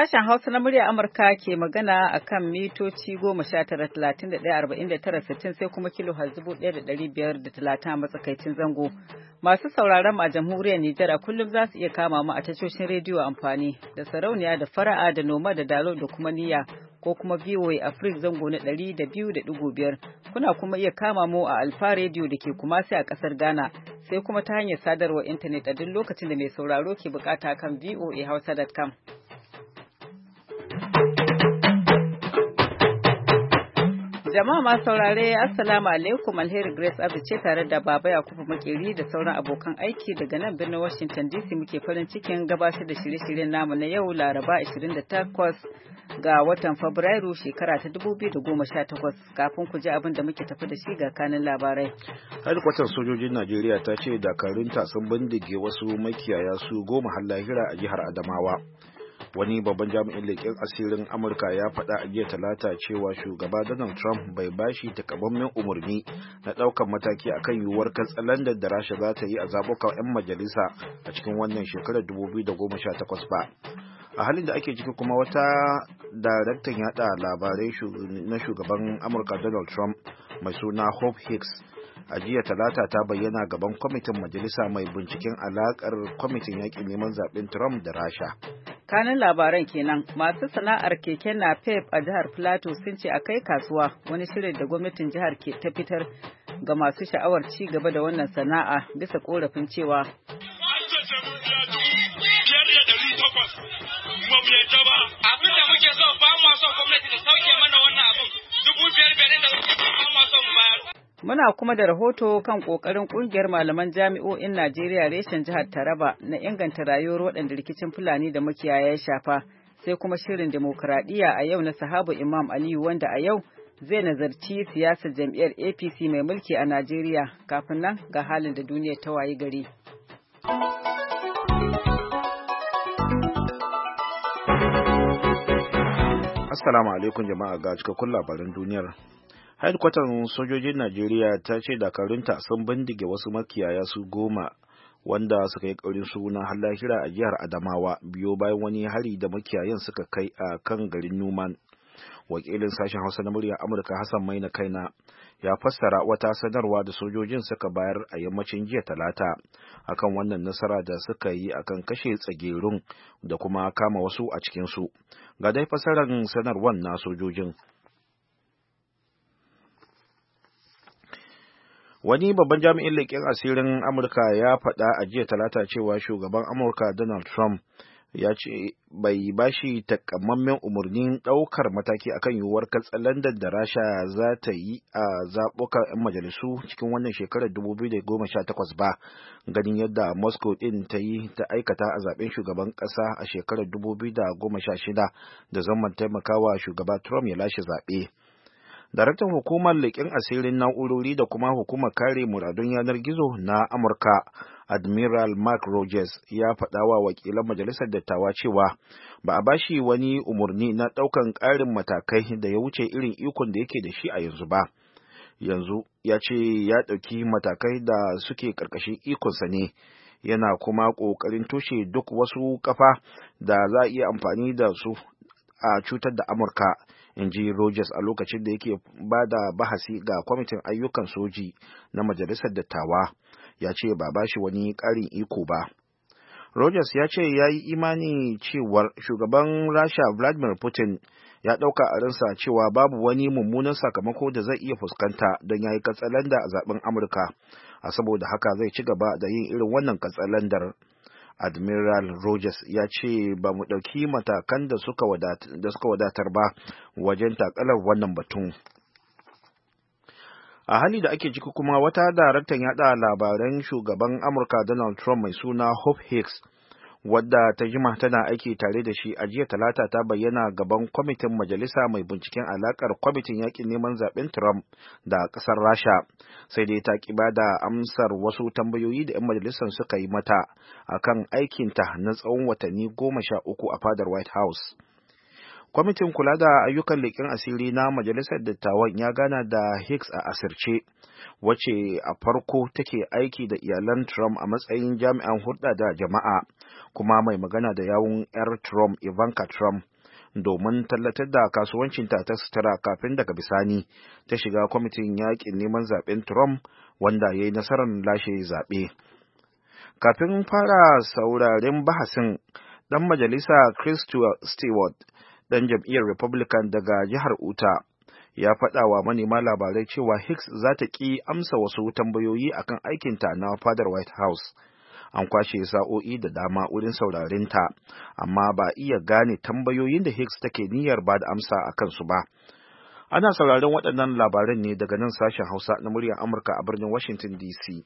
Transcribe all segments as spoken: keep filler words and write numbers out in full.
Sashen Hausa na murya Amurka ke magana a kan mitoci goma sha tara talatin da ɗaya arba'in da tara sittin sai kuma kilo dubu ɗaya da ɗari biyar da talatin a matsakaicin zango. Masu sauraron a jamhuriyar Nijar a kullum za su iya kama mu a tashoshin rediyo amfani da sarauniya da fara'a da noma da dalo da kuma niyya ko kuma V O A Africa zango na ɗari da biyu da ɗigo biyar. Kuna kuma iya kama mu a Alfa rediyo da ke Kumasi a ƙasar Ghana sai kuma ta hanyar sadarwar intanet a duk lokacin da mai sauraro ke bukata kan V O A hausa dot com. Jama'a masu saurare Assalamu alaikum, Alheri Grace Abdu ce tare da Baba Yakubu Makeri da sauran abokan aiki daga nan birnin Washington D C muke farin cikin gabatar da shirye-shiryen namu na yau Laraba ashirin da takwas ga watan Fabrairu shekara ta dubu biyu da goma sha takwas. Kafin ku ji abin da muke tafi da shi ga kanin labarai. Hedkwatar sojojin Najeriya ta ce dakarunta sun bindige wasu makiyaya su goma har lahira a jihar Adamawa. Wani babban jami'in leƙen asirin Amurka ya faɗa a jiya talata cewa shugaba Donald Trump bai bashi takamaiman umarni na ɗaukar mataki akan yiwuwar katsalandar da Rasha za ta yi a zaɓukan 'yan majalisa a cikin wannan shekarar dubu biyu da goma sha takwas ba. A halin da ake ciki kuma wata daraktan yaɗa labarai na shugaban Amurka Donald Trump mai suna Hope Hicks a jiya talata ta bayyana gaban kwamitin majalisa mai binciken alakar kwamitin yaƙin neman zaɓen Trump da Rasha. Kanin labaran kenan masu sana'ar keken napep a jihar Plateau sun ce a kai kasuwa wani shirin da gwamnatin jihar ke ta fitar ga masu sha'awar ci gaba da wannan sana'a bisa korafin cewa abin da muke so ba mu so gwamnati da sauke mana wannan abin dubu biyar biyar da ba mu so mu bayar. Muna kuma da rahoto kan ƙoƙarin ƙungiyar malaman jami'o'in Najeriya reshen jihar Taraba na inganta rayuwar waɗanda rikicin Fulani da makiyaya ya shafa, sai kuma shirin demokuraɗiyya a yau na sahabu Imam Aliyu wanda a yau zai nazarci siyasar jam'iyyar A P C mai mulki a Najeriya. Kafin nan ga halin da duniyar ta wayi gari. Assalamu alaikum jama'a ga cikakkun labaran duniyar. Hedkwatar sojojin Najeriya ta ce dakarunta sun bindige wasu makiyaya su goma wanda suka yi ƙaurin suna har lahira a jihar Adamawa biyo bayan wani hari da makiyayan suka kai a kan garin Numan. Wakilin sashen Hausa na muryar Amurka Hassan Maina Kaina ya fassara wata sanarwa da sojojin suka bayar a yammacin jiya Talata akan wannan nasara da suka yi akan kashe tsagerun da kuma kama wasu a cikinsu. Ga dai fassarar sanarwar na sojojin. Wani babban jami'in leƙen asirin Amurka ya faɗa a jiya Talata cewa shugaban Amurka Donald Trump ya ce bai bashi takamaiman umarnin ɗaukar mataki akan yiwuwar katsalandar da Rasha za ta yi a zaɓukan 'yan majalisu cikin wannan shekarar dubu biyu da goma sha takwas ba, ganin yadda Moscow ɗin ta yi ta aikata a zaɓen shugaban ƙasa a shekarar dubu biyu da goma sha shida da zaman taimakawa shugaba Trump ya lashe zaɓe. Daraktan hukumar leƙen asirin na'urori da kuma hukumar kare muradun yanar gizo na Amurka, Admiral Mark Rogers, ya faɗa wa wakilan majalisar dattawa cewa ba a bashi wani umarni na ɗaukan ƙarin matakai da ya wuce irin ikon da yake da shi a yanzu ba. Yanzu ya ce ya ɗauki matakai da suke ƙarƙashin ikonsa ne, yana kuma ƙoƙarin toshe duk wasu kafa da za a iya amfani da su a cutar da Amurka. In ji Rogers a lokacin da yake ba da bahasi ga kwamitin ayyukan soji na majalisar dattawa, ya ce ba ba shi wani ƙarin iko ba. Rogers ya ce ya yi imani cewar shugaban Rasha Vladimir Putin ya ɗauka a ransa cewa babu wani mummunan sakamako da zai iya fuskanta don ya yi katsalanda a zaben Amurka, a saboda haka zai ci gaba da yin irin wannan katsalandar. Admiral Rogers ya ce ba mu ɗauki matakan da suka wadatar ba wajen takalar wannan batun. A hali da ake ciki kuma wata daraktan yaɗa labaran shugaban Amurka Donald Trump mai suna Hope Hicks wadda ta jima tana aiki tare da shi a jiya Talata ta bayyana gaban kwamitin majalisa mai binciken alakar kwamitin yakin neman zaben Trump da ƙasar Rasha, sai dai ta ki bada amsar wasu tambayoyi da 'yan majalisar suka yi mata akan aikinta na tsawon watanni goma sha uku a fadar White House. Kwamitin kula da ayyukan leƙen asiri na majalisar dattawan ya gana da Hicks a asirce, wacce a farko take aiki da iyalan Trump a matsayin jami'an hulɗa da jama'a, kuma mai magana da yawun 'yar Trump Ivanka Trump, domin tallatar da kasuwancinta ta sutura kafin daga bisani ta shiga kwamitin yakin neman zaben Trump wanda ya yi nasarar lashe zaɓe. Kafin fara sauraren bahasin, ɗan majalisa Chris Stewart, ɗan jam'iyyar Republican daga jihar Utah, ya faɗa wa manema labarai cewa Hicks za ta ƙi amsa wasu tambayoyi akan aikinta na fadar White House. An kwashe sa'o'i da dama wurin saurarinta, amma ba iya gane tambayoyin da Hicks take niyyar ba da amsa a kansu ba. Ana sauraron waɗannan labaran ne daga nan sashen Hausa na muryar Amurka a birnin Washington D C.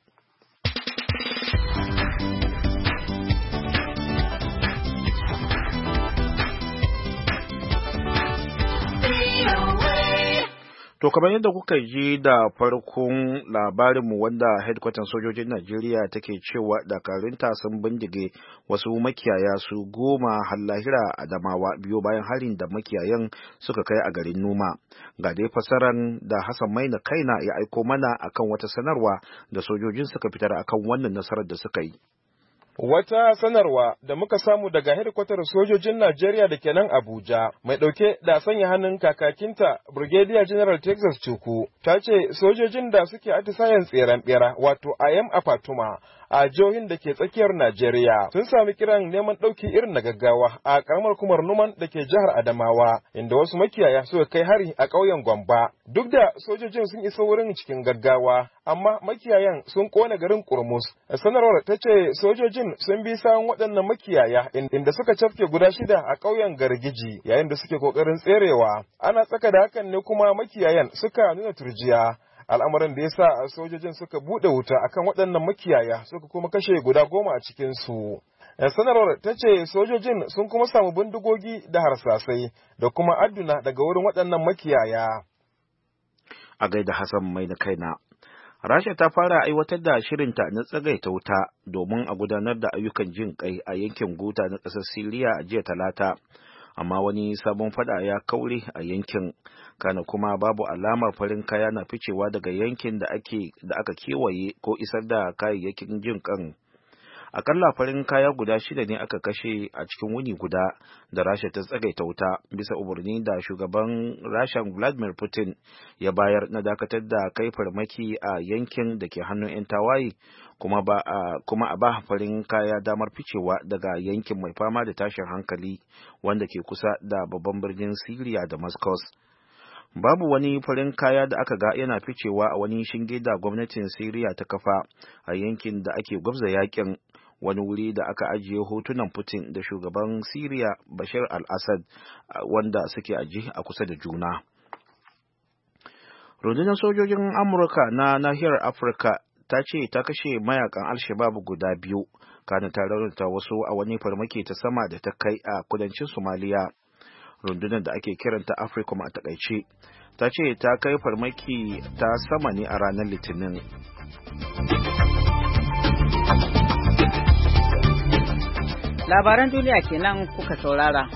To kamar yadda kuka ji da farkon labarinmu wanda headquarters sojojin Najeriya take cewa dakarunta sun bindige wasu makiyaya su goma har lahira a Adamawa biyo bayan harin da makiyayan suka kai a garin Noma. Ga dai fasaran da Hassan Maina Kaina ya aiko mana akan wata sanarwa da sojojin suka fitar akan wannan nasarar da suka yi. Wata sanarwa da muka samu daga hedikwatar sojojin Najeriya da ke nan Abuja, mai ɗauke da sanya hannun kakakinta Brigadier General Texas Chukwu, ta ce sojojin da suke atisayen tseren bera wato I M a Fatuma a jihohin da ke tsakiyar Najeriya sun sami kiran neman ɗauki irin na gaggawa a ƙaramar kumar Numan da ke jihar Adamawa, inda wasu makiyaya suka kai hari a ƙauyen Gwamba. Duk da sojojin sun isa wurin cikin gaggawa, amma makiyayan sun kone garin Kurmus. Sanarwar ta ce sojojin sun bi sawun waɗannan makiyaya inda suka cafke guda shida a ƙauyen Gargiji yayin da suke ƙoƙarin tserewa. Ana tsaka da hakan ne kuma makiyayan suka nuna turjiya. Al'amarin da ya sa sojojin suka buɗe wuta akan waɗannan makiyaya suka kuma kashe guda goma a cikinsu. Sanarwar ta ce sojojin sun kuma samu bindigogi da harsasai da kuma adduna daga wurin waɗannan makiyaya. A gaida Hassan mai na kaina. Rasha ta fara aiwatar da shirinta na tsagaita wuta domin a gudanar da ayyukan jin kai a yankin Guta na ƙasar Siriya a jiya Talata, amma wani sabon fada ya kaure a yankin, kana kuma babu alamar farin kaya na ficewa daga yankin da ake da aka kewaye ko isar da kayayyakin jin kan. Akalla farin kaya guda shida ne aka kashe a cikin wuni guda da Rasha ta tsagaita wuta bisa umarni da shugaban Rasha Vladimir Putin ya bayar na dakatar da kai farmaki a yankin da ke hannun 'yan tawaye kuma ba a kuma a ba farin kaya damar ficewa daga yankin mai fama da tashin hankali wanda ke kusa da babban birnin Syria da Damascus. Babu wani farin kaya da aka ga yana ficewa a wani shinge da gwamnatin Syria ta kafa a yankin da ake gwabza yakin, wani wuri da aka ajiye hotunan Putin da shugaban Syria Bashar al-Assad wanda suke ajiye a kusa da juna. Rundunar sojojin Amurka na nahiyar Afirka ta ce ta kashe mayakan Al-Shabaab guda biyu, kana ta raunata wasu a wani farmaki ta sama da ta kai a kudancin Somalia. Rundunar da ake kiranta Africom a takaice ta ce ta kai farmaki ta sama ne a ranar Litinin. Labaran duniya kenan kuka saurara.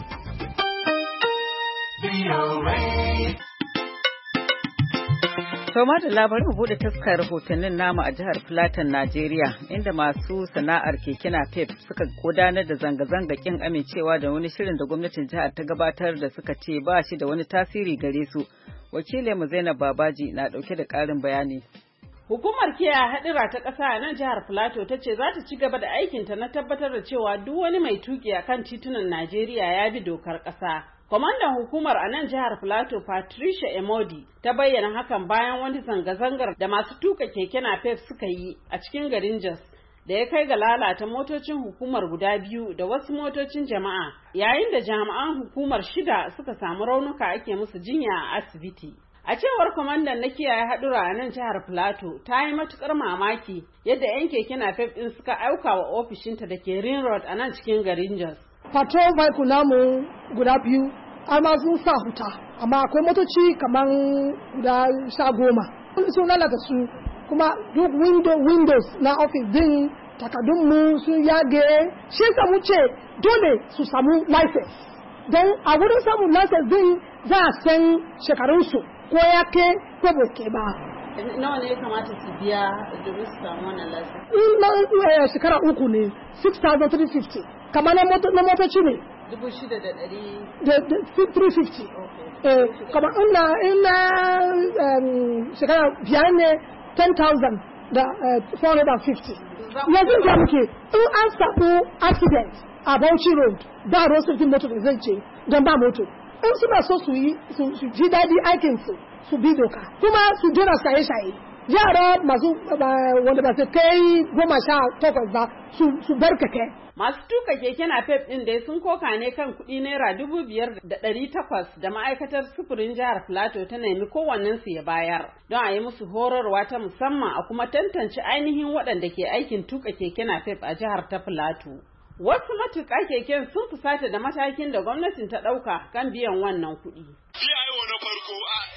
Soma da labarin mu bude taskar rahotannin namu a jihar Plateau, Najeriya, inda masu sana'ar keke napep suka gudanar da zanga-zanga kin amincewa da wani shirin da gwamnatin jihar ta gabatar da suka ce ba shi da wani tasiri gare su. Wakilinmu Zainab Babaji na dauke da ƙarin bayani. Hukumar kiyaye hadira ta ƙasa a nan jihar Plateau ta ce za ta ci gaba da aikinta na tabbatar da cewa duk wani mai tuki a kan titunan Najeriya ya bi dokar ƙasa. Kwamandan hukumar a nan jihar Plateau Patricia Emodi ta bayyana hakan bayan wani zanga-zangar da masu tuka keke napep suka yi a cikin garin Jos da ya kai ga lalata motocin hukumar guda biyu da wasu motocin jama'a, yayin da jami'an hukumar shida suka samu raunuka ake musu jinya a asibiti. A cewar kwamandan na kiyaye haɗura a nan jihar Plateau, ta yi matukar mamaki yadda 'yan keke napep ɗin suka auka wa ofishinta da ke Ring Road a nan cikin garin Jos. Patrol vehicle namu guda biyu, amma sun sa huta, amma akwai motoci kamar guda sha goma. Sun lalata su, kuma duk window windows na office din takardunmu sun yage, shi yasa mu ce dole su samu license. Don a wurin samun license din za a san shekarunsu ko ya ke ko bai ke ba. Nawa ne ya kamata su biya domin su samu wannan license? Na shekara uku ne, six thousand three hundred fifty. Kamar na motoci ne, dubu shida da ɗari three fifty eh kamar ina ina shekara biyar ne ten thousand da four hundred fifty yanzu da muke in an samu accident a Bauchi road ba road safety motor da zai ce don ba moto in suna so su yi su ji daɗi aikinsu su bi doka kuma su jira shaye-shaye yara masu wanda ba su kai goma sha takwas ba su bar keke. Masu tuka keke na pep ɗin dai sun koka ne kan kuɗi naira dubu biyar da ɗari takwas da ma'aikatar sufurin jihar Filato ta nemi kowannensu ya bayar don a yi musu horarwa ta musamman a kuma tantance ainihin waɗanda ke aikin tuka keke na pep a jihar ta Filato. Wasu matuƙa keken sun fusata da matakin da gwamnatin ta ɗauka kan biyan wannan kuɗi. Iyaye na farko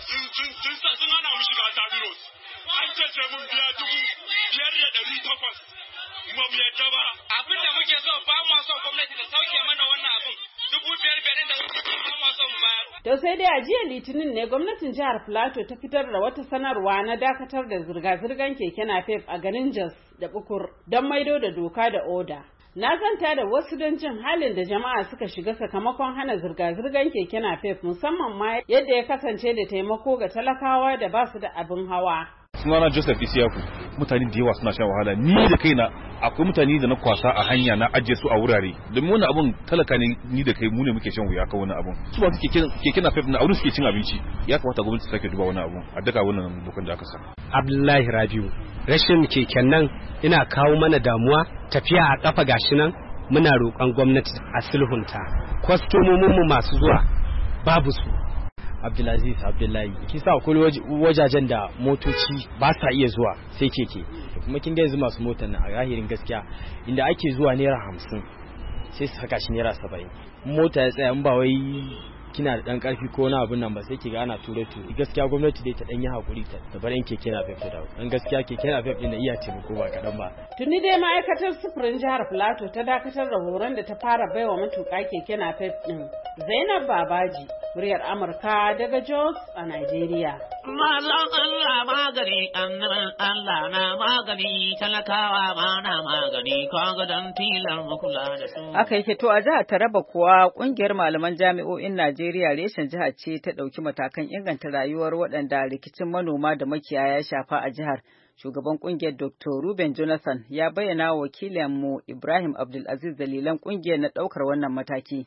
sun hana mu shiga Tabiros. An ce sai mun biya dubu biyar da ɗari takwas. Ba mu yadda ba. Abin da muke so ba mu so gwamnati ta sauke mana wannan abin. Dubu biyar biyar da ba mu so mu bayar. To sai dai a jiya Litinin ne gwamnatin jihar Filato ta fitar da wata sanarwa na dakatar da zirga-zirgar keke napep a garin Jos da Bukur don maido da doka da oda. Na zanta da wasu don jin halin da jama'a suka shiga sakamakon hana zirga-zirgar keke napep musamman ma yadda ya kasance da taimako ga talakawa da ba su da abin hawa. Sunana Joseph Isiyaku, mutane da yawa suna shan wahala. Ni da kaina akwai mutane da na kwasa a hanya na ajiye su a wurare. Domin wannan abun talaka ne ni da kai mu ne muke shan wuya kan wannan abun. Su ba su keke napep na aure suke cin abinci. Ya kamata gwamnati ta sake duba wannan abun a daga wannan dokan da aka sa. Abdullahi Rabiu, rashin keken nan ina kawo mana damuwa. Tafiya a kafa gashi nan muna roƙon gwamnati a sulhunta. Kwastomomin mu masu zuwa babu su. Abdulaziz Abdullahi, kisa akwai wajajen da motoci ba sa iya zuwa sai keke. Kuma kin ga yanzu masu motar na a zahirin gaskiya inda ake zuwa naira hamsin sai su saka shi naira saba'in. Mota ya tsaya in ba wai kina da dan karfi ko na abun nan ba sai kiga ana ture ture. Gaskiya gwamnati dai ta dan yi hakuri ta da barin keke na fef da dan gaskiya keke na fef din na iya taimako ba kadan ba. Tuni dai ma'aikatar sufurin jihar Filato ta dakatar da horon da ta fara baiwa matuƙa keke na fef din. Zainab Babaji, muryar Amurka daga Jos a Najeriya. Mazan Allah magani, annaban Allah na magani, talakawa ma na magani, kaga dan tilar makula da su. Aka yake to a jihar Taraba kuwa kungiyar malaman jami'o'in Najeriya reshen jihar ce ta ɗauki matakan inganta rayuwar waɗanda rikicin manoma da makiyaya ya shafa a jihar. Shugaban kungiyar Doctor Ruben Jonathan ya bayyana wa wakilinmu Ibrahim Abdulaziz dalilan kungiyar na ɗaukar wannan mataki.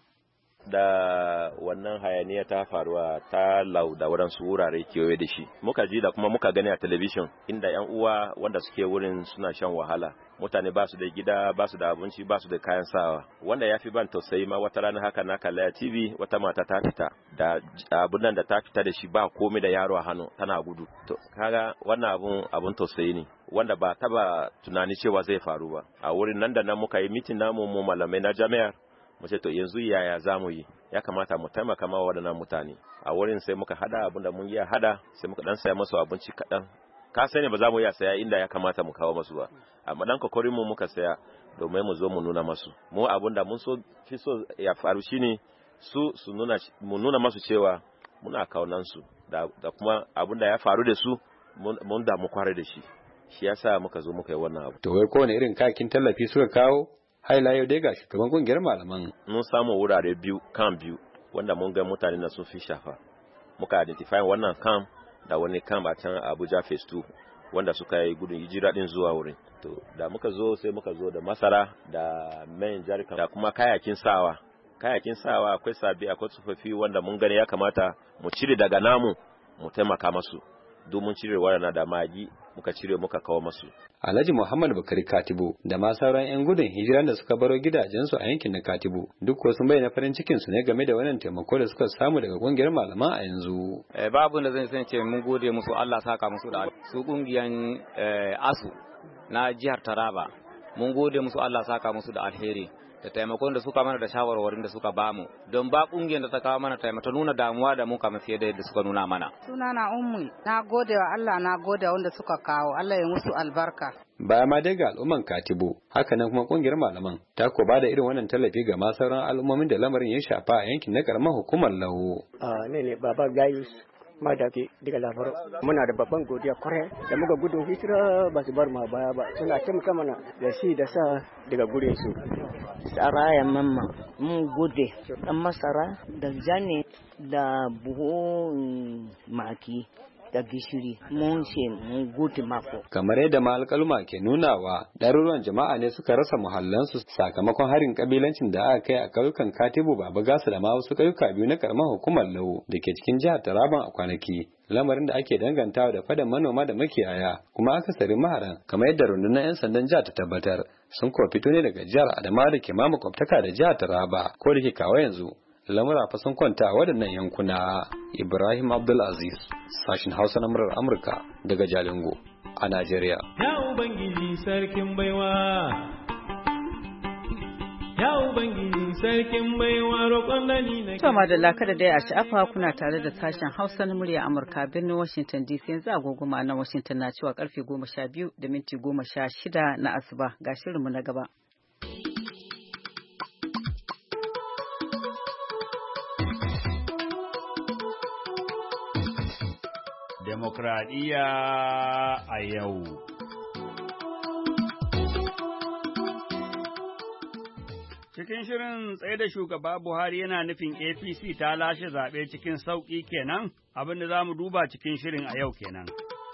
Da wannan hayaniya ta faruwa ta lau da waɗansu wurare kewaye da shi muka ji da kuma muka gani a talabishin inda yan uwa wanda suke wurin suna shan wahala, mutane ba su da gida, ba su da abinci, ba su da kayan sawa. Wanda ya fi ban tausayi ma wata rana haka na kalla T V wata mata ta fita da abun nan da ta fita da shi ba komai da yaro a hannu tana gudu. To kaga wannan abun abun tausayi ne wanda ba taba tunani cewa zai faru ba. A wurin nan da nan muka yi mitin namu mu malamai na jami'ar mu ce to yanzu yaya za mu yi, ya kamata mu taimaka ma waɗannan mutane. A wurin sai muka hada abin da mun yi hada, sai muka dan saya masu abinci kaɗan. Ka sani ba za mu iya saya inda ya kamata mu kawo masu ba, amma dan kokarin mu muka saya domin mu zo mu nuna masu. Mu abin da mun so fi so ya faru shine su su nuna mu nuna masu cewa muna kaunan su da, da kuma abin da ya faru da su mun da mu kware da shi. Shi yasa muka zo muka yi wannan abu. To wai kowane irin kakin tallafi suka kawo? Haila yau dai ga shugaban kungiyar malaman. Mun samu wurare biyu, kan biyu, wanda mun ga mutane na sun fi shafa. Muka identify wannan kam da wani kam a can Abuja phase two, wanda suka yi gudun hijira din zuwa wurin. To da muka zo sai muka zo da masara da main jarika da kuma kayakin sawa. Kayakin sawa akwai sabi akwai tsofaffi wanda mun gani ya kamata mu cire daga namu mu taimaka masu. Domin cire waɗanda da magi muka cire muka kawo masu. Alhaji Muhammad Bakari Katibu da ma sauran 'yan gudun hijiran da suka baro gidajensu a yankin na Katibu duk ko sun bayyana farin cikin su ne game da wannan taimako da suka samu daga kungiyar malaman a yanzu. Eh, babu da zan san ce mun gode musu, Allah saka musu da su kungiyan eh, ASU na jihar Taraba. Mun gode musu, Allah saka musu da alheri da taimakon da suka mana da shawarwarin da suka bamu, don ba kungiyar da ta kawo mana taimako nuna damuwa da mu kamar fiye da yadda suka nuna mana. Suna na ummi, na gode wa Allah, na gode wanda suka kawo, Allah ya musu albarka. Baya ma dai ga al'umman Katibu, haka nan kuma kungiyar malaman ta ko ba da irin wannan tallafi ga ma sauran al'ummomin da lamarin ya shafa a yankin na karamar hukumar Lau. A ne ne Baba Gayus, Madaki daga Lafaro. Muna da babban godiya kwarai da muka gudun hijira ba su bar mu baya ba. Suna taimaka mana da shi da sa daga gure su. Saraya mamma mun gode dan masara da jane da buhun maki da gishiri mun ce mun gode mako. Kamar yadda alƙaluma ke nunawa, ɗaruruwan jama'a ne suka rasa muhallansu sakamakon harin kabilancin da aka kai a ƙauyukan Katibu, Baba Gasu da ma wasu ƙauyuka biyu na ƙaramar hukumar Lau da ke cikin jihar Taraban a kwanaki. Lamarin da ake dangantawa da fadan manoma da makiyaya, kuma akasarin maharan kamar yadda rundunar 'yan sandan jihar ta tabbatar sun kuwa fito ne daga jihar Adamawa da ke ma makwabtaka da jihar Taraba, ko da ke kawo yanzu lamura fa sun kwanta a waɗannan yankuna. Ibrahim Abdulaziz, sashin Hausa na murar Amurka daga Jalingo a Najeriya. Ya Ubangiji sarkin baiwa, ya Ubangiji sarkin baiwa roƙon da ni na. To madalla kada dai a sha'afa kuna tare da sashen Hausa na murya Amurka birnin Washington D C, yanzu agogoma na Washington na cewa karfe goma sha biyu da minti goma sha shida na asuba, ga shirinmu na gaba. Demokradiyya a yau. Cikin shirin tsaye da shugaba Buhari yana nufin A P C ta lashe zaɓe cikin sauƙi kenan, abin da za mu duba cikin shirin a yau kenan.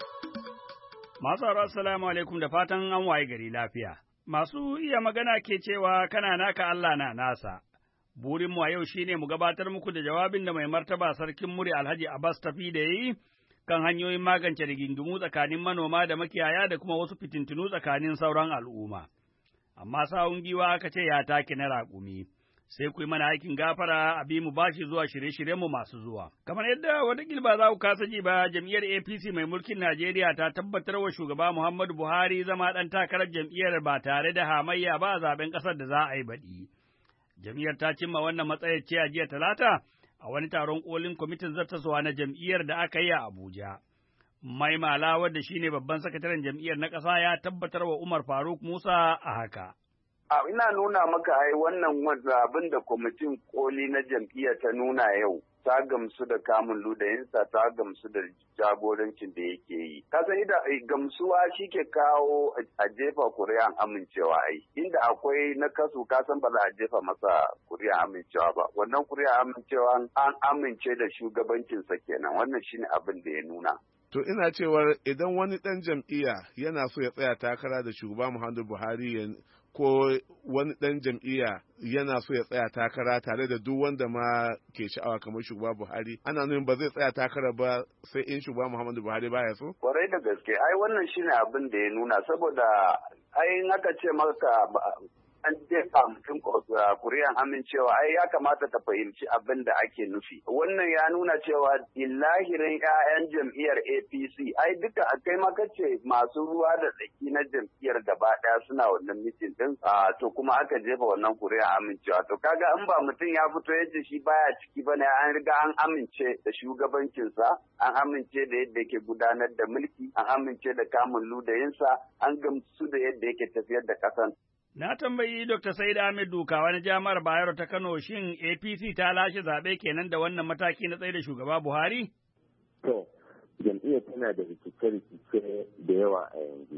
Masu haro assalamu alaikum da fatan an waye gari lafiya. Masu iya magana ke cewa kana naka Allah na nasa. Burinmu a yau shine mu gabatar muku da jawabin da mai martaba sarkin muri Alhaji Abbas Tafi da yi kan hanyoyin magance rigingimu tsakanin manoma da makiyaya da kuma wasu fitintunu tsakanin sauran al'umma. Amma sawun giwa aka ce ya take na raƙumi, sai ku yi mana aikin gafara a bi mu bashi zuwa shirye-shiryenmu masu zuwa. Kamar yadda wata ba za ku kasa ji ba, jam'iyyar A P C mai mulkin Najeriya ta tabbatar wa shugaba Muhammadu Buhari zama ɗan takarar jam'iyyar ba tare da hamayya ba a zaben ƙasar da za a yi baɗi. Jam'iyyar ta cimma wannan matsayar ce a jiya Talata a wani taron kolin kwamitin zartaswa na jam'iyyar da aka yi a Abuja. Mai Mala wadda shine babban sakataren jam'iyyar na ƙasa ya tabbatar wa Umar Faruk Musa a haka. A ina nuna maka ai wannan abin da kwamitin koli na jam'iyyar ta nuna yau ta gamsu da kamun ludayinsa, ta gamsu da jagorancin da yake yi. Ka san ida gamsuwa shi ke kawo a jefa kuri'an amincewa ai. Inda akwai na kasu ka san ba za a jefa masa kuri'an amincewa ba. Wannan kuri'an amincewa an amince da shugabancinsa kenan. Wannan shine abin da ya nuna. To ina cewar idan wani ɗan jam'iyya yana so ya tsaya takara da shugaba Muhammadu Buhari ko wani ɗan jam'iyya yana so ya tsaya takara tare da duk wanda ma ke sha'awa kamar shugaba Buhari, ana nuna ba zai tsaya takara ba sai in shugaba Muhammadu Buhari baya so? Kwarai da gaske, ai wannan shine abin da ya nuna, saboda ai in aka ce maka an jefa mutum kuri'an amincewa ai ya kamata ta fahimci abin da ake nufi. Wannan ya nuna cewa illahirin 'ya'yan jam'iyyar A P C ai duka kai maka ce masu ruwa da tsaki na jam'iyyar gaba ɗaya suna wannan mitin din to kuma aka jefa wannan kuri'an amincewa. To kaga in ba mutum ya fito yadda shi baya ciki bane, an riga an amince da shugabancinsa, an amince da yadda yake gudanar da mulki, an amince da kamun ludayinsa, an gamsu da yadda yake tafiyar da ƙasan. Na tambayi Dokta Said Ahmed Dukawa na Jami'ar Bayero ta Kano, shin A P C ta lashe zaɓe kenan da wannan mataki na tsaye da shugaba Buhari? To, jam'iyyar tana da rikice-rikice da yawa a yanzu.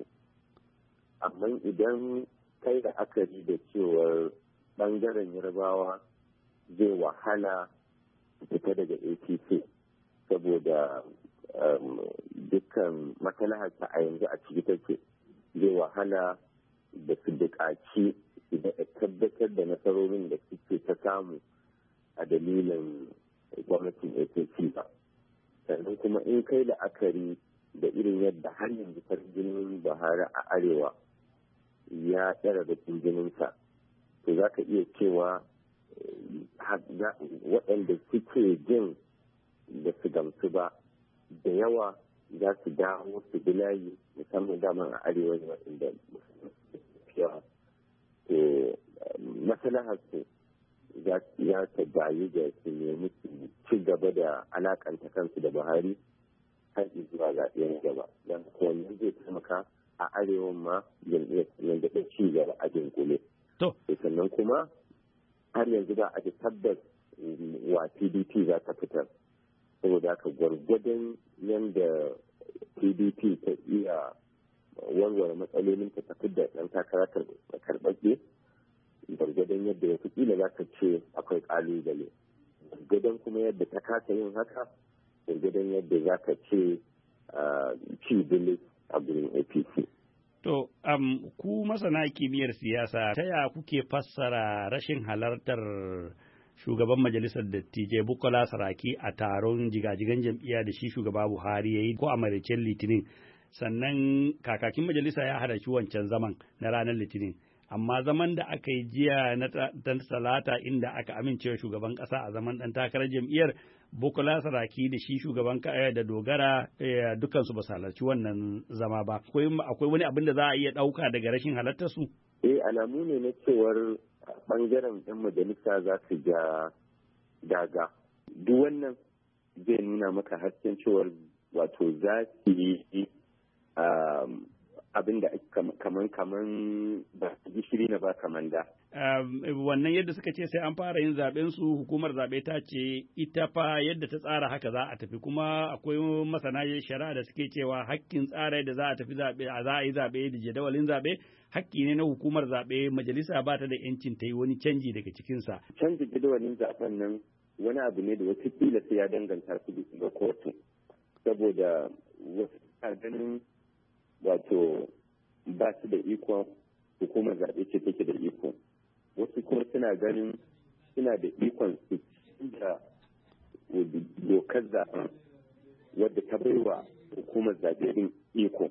Amma idan kai da akari da cewar ɓangaren Yarbawa zai wahala fita daga A P C saboda dukkan maslaharsa a yanzu a ciki take, zai wahala da su buƙaci da tabbatar da nasarorin da suke ta samu a dalilin gwamnatin A P C ba. Sannan kuma in kai la'akari da irin yadda har yanzu farjinin Buhari a arewa ya tsara da jininsa, to za ka iya cewa waɗanda suke jin da su gamsu ba da yawa za su dawo su bi layi, musamman daman a arewa ne waɗanda yawa. To maslahar su ya ta bayu da su nemi su ci gaba da alakanta kansu da Buhari har zuwa zaɓen gaba. Don wannan zai taimaka a arewan ma jam'iyyar nan da ci gaba a jinkule. Sannan kuma har yanzu ba a ji tabbas wa P D P za ta fitar. saboda haka gwargwadon yadda P D P ta iya warware matsalolin ta tafi da ɗan takara karɓaɓɓe, gwargwadon yadda ya kila za ka ce akwai ƙalubale, gwargwadon kuma yadda ta kasa yin haka, gwargwadon yadda za ka ce ci bilis a gurin A P C. To, um, ku masana kimiyyar siyasa, ta ya kuke fassara rashin halartar shugaban majalisar dattijai Bukola Saraki a taron jigajigan jam'iyya da shi shugaba Buhari ya yi ko a maraicen Litinin, sannan kakakin majalisa ya halarci wancan zaman na ranar Litinin. Amma zaman da aka yi jiya na talata inda aka amincewa shugaban ƙasa a zaman ɗan takarar jam'iyyar, Bukola Saraki da shi shugaban da Dogara dukansu ba su halarci wannan zama ba. Akwai wani abin da za a iya ɗauka daga rashin halartar su? Eh, alamu ne na cewar ɓangaren 'yan majalisa za su ja daga. Duk wannan zai nuna maka hasken cewar wato za su yi abin da kaman kaman ba gishiri na ba kaman da. Wannan yadda suka ce sai an fara yin zaben su, hukumar zaɓe ta ce ita fa yadda ta tsara haka za a tafi, kuma akwai masana shari'a da suke cewa hakkin tsara yadda za a tafi zaɓe a za a yi zaɓe da jadawalin zaɓe hakki ne na hukumar zaɓe, majalisa ba ta da yancin ta yi wani canji daga cikinsa. Canji jadawalin zaɓen nan wani abu ne da watakila sai ya danganta su ga kotu, saboda wasu ganin wato ba su da iko, hukumar zaɓe ce take da iko, wasu kuma suna ganin suna da ikon su da dokar zaɓen wadda ta baiwa hukumar zaɓe din iko.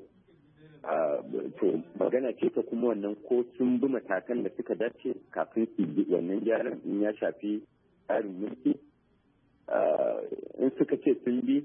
To magana ce ta kuma wannan ko sun bi matakan da suka dace kafin su bi wannan gyaran in ya shafi tsarin mulki, in suka ce sun bi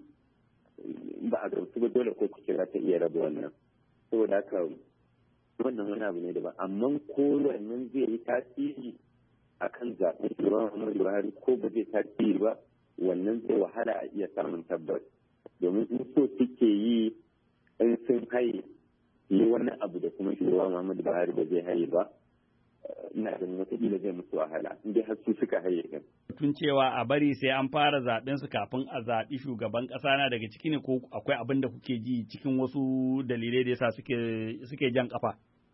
ba a gamsu ba dole ko kuke za ta iya raba wannan. Saboda haka wannan wani abu ne daban, amma ko wannan zai yi tasiri a kan zaɓen shugaban Muhammadu Buhari ko ba zai tasiri ba, wannan zai wahala a iya samun tabbas, domin in so suke yi in sun haye yi wani abu da kuma shugaban Muhammadu Buhari ba zai haye ba, ina ganin wataƙila zai musu wahala in dai har su suka haye din. Tun cewa a bari sai an fara zaɓen su kafin a zaɓi shugaban ƙasa na daga ciki ne, ko akwai abin da kuke ji cikin wasu dalilai da yasa suke suke jan kafa?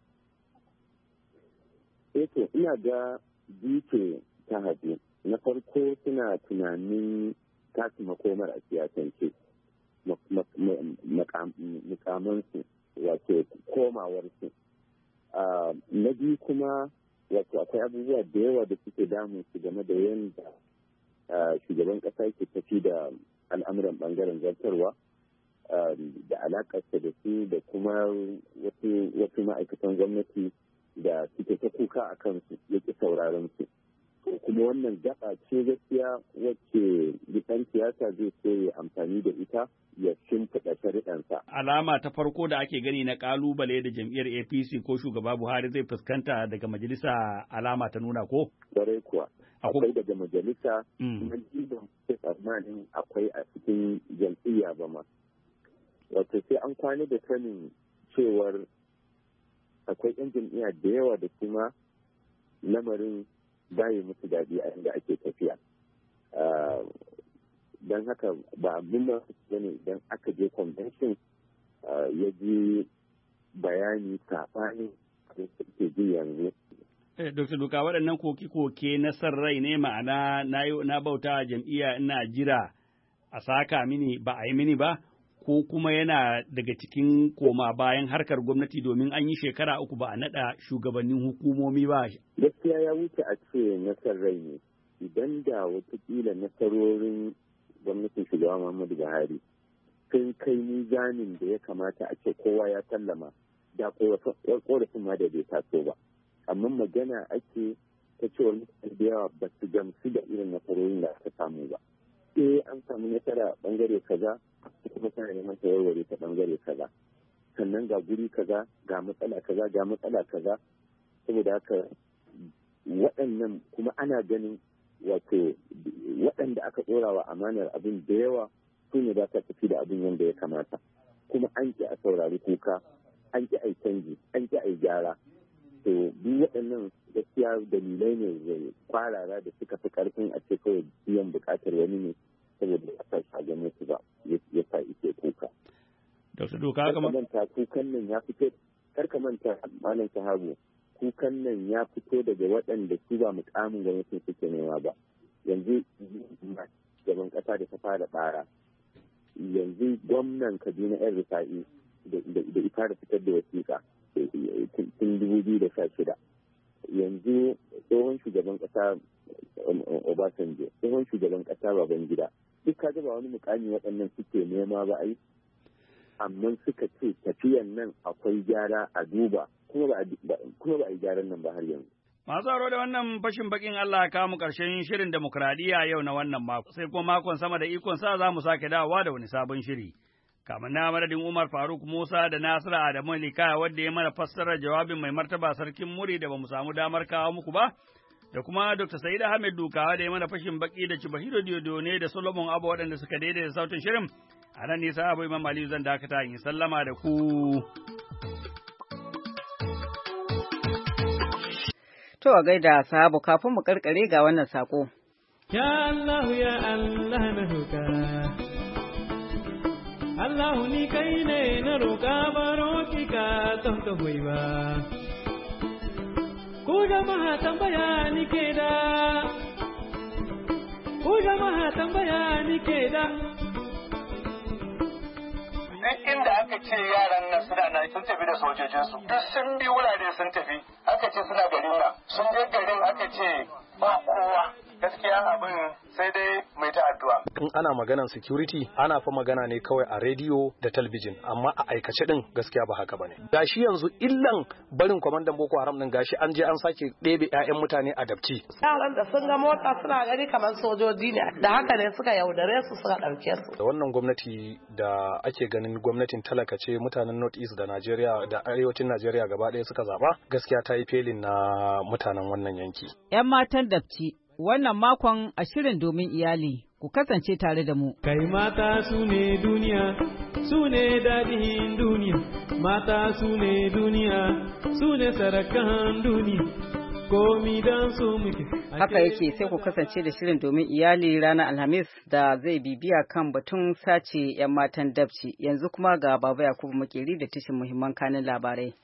Eh to ina ga biyu ta haɗu. Na farko suna tunanin tasu makomar a siyasance, mukamansu wato komawarsu. Na biyu kuma wato akwai abubuwa da yawa da suke damun su game da yadda shugaban ƙasa ke tafi da al'amuran ɓangaren zartarwa da alaƙarsa da su da kuma wasu ma'aikatan gwamnati da suke ta kuka a kansu ya ƙi sauraron su. Kuma wannan gaba ce gaskiya wacce bisan siyasa zai so ya amfani da ita ya shimfiɗa shari'ansa. Alama ta farko da ake gani na ƙalubale da jam'iyyar A P C ko shugaba Buhari zai fuskanta daga majalisa, alama ta nuna ko? Kwarai kuwa. Akwai daga majalisa, kuma jibin sai tsammanin akwai a cikin jam'iyya ba ma. Wato sai an kwana da sanin cewar akwai 'yan jam'iyya da yawa da kuma lamarin bayi musu daɗi a inda ake tafiya. Don haka ba abin da ne idan aka je convention ya ji bayani saɓani da suke ji yanzu. Dokta Duka, waɗannan koke-koke na san rai ne, ma'ana na bauta jam'iyya ina jira a saka mini ba a yi mini ba, ko kuma yana daga cikin koma bayan harkar gwamnati domin an yi shekara uku ba a naɗa shugabannin hukumomi ba. Gaskiya ya wuce a ce nasar rai ne, idan da watakila nasarorin gwamnatin shugaban Muhammadu Buhari sun kai mizanin da ya kamata a ce kowa ya sallama, da korafin ma da bai taso ba. Amma magana ake ta cewa mutane da yawa ba su gamsu da irin nasarorin da aka samu ba. Eh an samu nasara bangare kaza, kuma tana neman ta warware ta bangare kaza. Sannan ga guri kaza, ga matsala kaza, ga matsala kaza. Saboda haka waɗannan kuma ana ganin wato waɗanda aka ɗora wa amanar abin da yawa su ne ba ta tafi da abin yadda ya kamata. Kuma an ƙi a saurari kuka, an ƙi a yi canji, an ƙi a yi gyara. To duk waɗannan gaskiya dalilai ne da kwarara da suka fi ƙarfin a ce kawai biyan buƙatar wani ne saboda a sa gwamnati. wata doka kamar manta kukan nan ya fito kar ka manta malam Sahabu kukan nan ya fito daga waɗanda su ba mukamin gwamnatin suke nema ba yanzu gaban ƙasa da ta fara bara yanzu gwamnan Kaduna yan Rufa'i da ita da fitar da wasiƙa tun dubu biyu da sha shida yanzu tsohon shugaban ƙasa Obasanjo tsohon shugaban ƙasa Babangida duk ka ba wani mukami waɗannan suke nema ba ai amma suka ce tafiyan nan akwai gyara a duba kuma ba a yi gyaran nan ba har yanzu. Masu aro da wannan fashin bakin Allah ya kawo ƙarshen shirin demokradiyya yau na wannan mako, sai kuma makon sama da ikon sa za mu sake dawowa da wani sabon shiri. Kamar na madadin Umar Faruk Musa da Nasiru Adamu Likaya wadda ya mana fassarar jawabin mai martaba sarkin muri da ba mu samu damar kawo muku ba, da kuma Doctor Sa'id Ahmed Dukawa da ya mana fashin baki da Chibahiro Diodone da Solomon Abu waɗanda suka daidaita sautin shirin. A nan nisa Abu Imam Aliyu zan dakata in sallama da ku. To a gaida sahabu kafin mu karkare ga wannan sako. Ya Allah ya Allah na roka. Allah ni kai ne na roka baro ki ka ton ka ba. Ku jama'a tambaya ni ke da. Ku jama'a tambaya ni ke da. Duk inda aka ce yaran nan suna nan sun tafi da sojojinsu, duk sun bi wurare sun tafi, aka ce suna garin nan, sun je garin aka ce ba kowa. Gaskiya abin sai dai mai ta addu'a. In ana maganan security ana fa magana ne kawai a rediyo da talbijin amma a aikace din gaskiya ba haka bane. Gashi yanzu illan barin kwamandan Boko Haram din gashi an je an sake ɗebe ƴaƴan mutane a dabci. Yaran da sun ga mota suna gani kamar sojoji ne da haka ne suka yaudare su suka ɗauke su. Da wannan gwamnati da ake ganin gwamnatin talaka ce mutanen North East da Najeriya da arewacin Najeriya gaba ɗaya suka zaba gaskiya ta yi felin na mutanen wannan yanki. ƴan matan dabci wannan makon a shirin domin iyali ku kasance tare da mu. Kai mata su ne duniya, su ne daɗin duniya, mata su ne duniya, su ne sarakan duniya, komi don su muke. Haka yake sai ku kasance da shirin domin iyali ranar Alhamis da zai bibiya kan batun sace 'yan matan dabci. Yanzu kuma ga Baba Yakubu Makeri da tashin muhimman kanin labarai.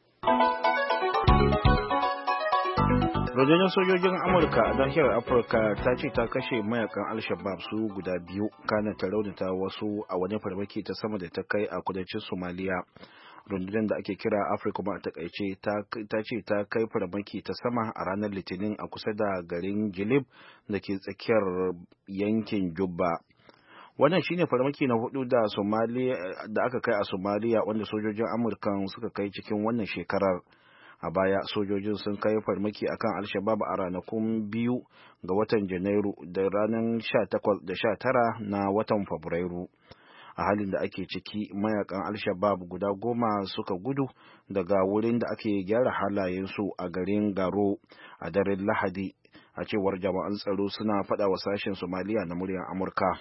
rundunar sojojin amurka a nahiyar afirka ta ce ta kashe mayakan al-shabab su guda biyu kana ta raunata wasu a wani farmaki ta sama da ta kai a kudancin somaliya. Rundunar da ake kira afirka a takaice ta ce ta kai farmaki ta sama a ranar litinin a kusa da garin jilib da ke tsakiyar yankin jubba. Wannan shine farmaki na hudu da da aka kai a somaliya wanda sojojin amurka suka kai cikin wannan shekarar. A baya sojojin sun kai farmaki akan al-shabab a ranakun biyu ga watan janairu da ranar sha takwas da sha tara na watan fabrairu. A halin da ake ciki mayakan al-shabab guda goma suka gudu daga wurin da ake gyara halayensu a garin Garo a daren Lahadi, a cewar jama'an tsaro suna faɗa wa sashen Somaliya na muryar Amurka.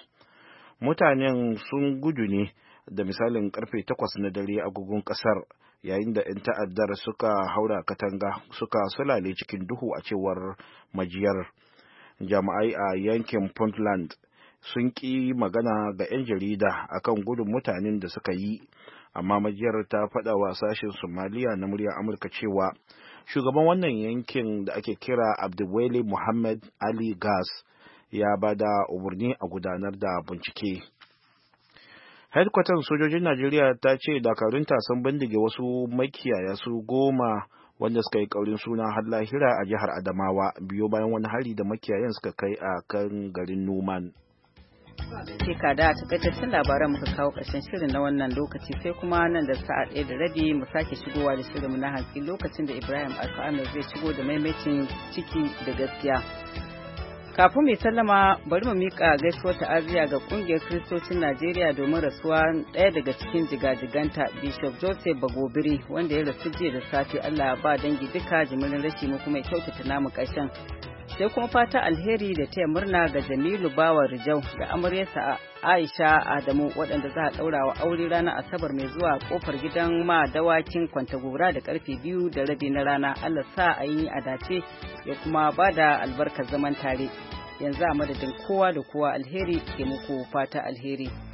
Mutanen sun gudu ne da misalin karfe takwas na dare a agogon kasar, yayin da 'yan ta'addar suka haura katanga suka sulale cikin duhu, a cewar majiyar. Jami'ai a yankin Puntland sun ƙi magana ga 'yan jarida akan gudun mutanen da suka yi, amma majiyar ta faɗa wa sashen Somaliya na muryar Amurka cewa shugaban wannan yankin da ake kira Abdulwale Muhammad Ali Gas ya bada umarni a gudanar da bincike. Headquarter sojojin Najeriya ta ce dakarunta sun bindige wasu makiyaya su goma wanda suka yi kaurin suna har lahira a jihar Adamawa biyo bayan wani hari da makiyayan suka kai a kan garin Numan. Ke kada takaitaccen labaran muka kawo ƙarshen shirin na wannan lokaci, sai kuma nan da sa'a ɗaya da rabi mu sake shigowa da shirinmu na hantsi lokacin da Ibrahim Alfa'amir zai shigo da maimacin ciki da gaskiya. Kafin mai sallama bari mu mika gaisuwar ta'aziyya ga kungiyar Kiristocin Najeriya domin rasuwa ɗaya daga cikin jigajiganta Bishop Joseph Bagobiri wanda ya rasu jiya da safe. Allah ba dangi duka jimirin rashi mu kuma ya kyautata namu ƙarshen. Sai kuma fata alheri da taya murna ga Jamilu Bawa Rijau da amaryarsa Aisha Adamu waɗanda za a ɗaura wa aure ranar Asabar mai zuwa kofar gidan ma dawakin Kwantagora da karfe biyu da rabi na rana. Allah sa a yi a dace ya kuma ba da albarkar zaman tare. Yanzu a madadin kowa da kowa alheri ke muku fata alheri.